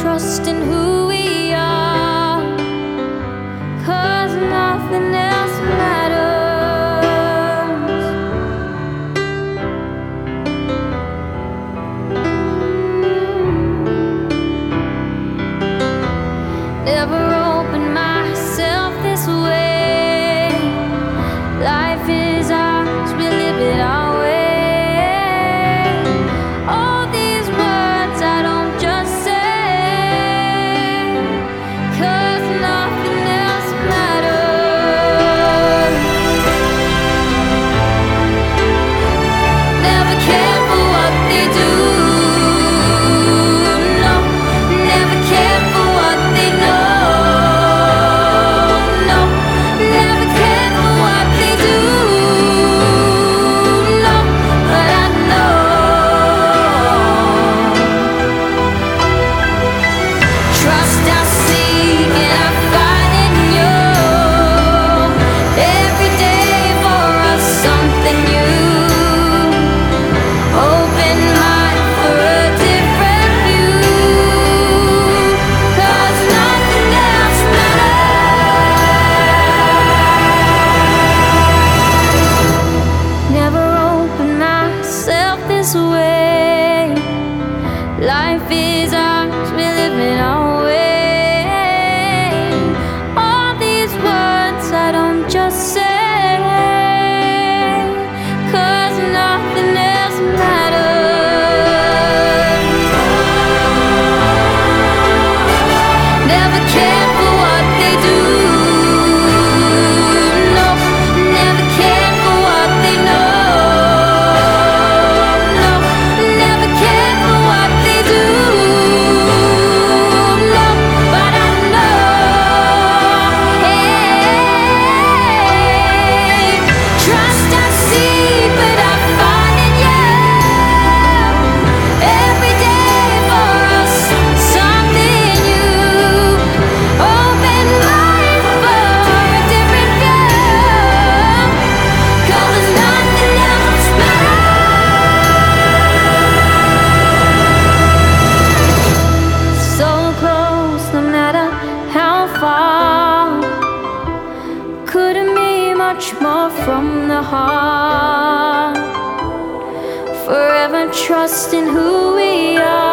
trust in who we are, 'cause nothing else matters. Never opened myself this way. Life is ours, we live it our way. All these words I don't just say, 'cause nothing else matters. Never care for what they do, no. Never care for what they know, no. Never care for what they do, no. But I know trust I seek and I find in you. Every day for us something new. Open mind for a different view, 'cause nothing else matters. Never open myself this way. Life is ours, we live it our way. All these words I don't just say, 'cause nothing else matters. Never care for what they do, no. Never care for what they know, no. Never care for what they do, no. But I know, hey, trust I see, but I find in you. Every day for us something new. Open mind for a different view, 'cause nothing else matters. So close, no matter how far. Couldn't be much more from the heart. Forever trusting who we are.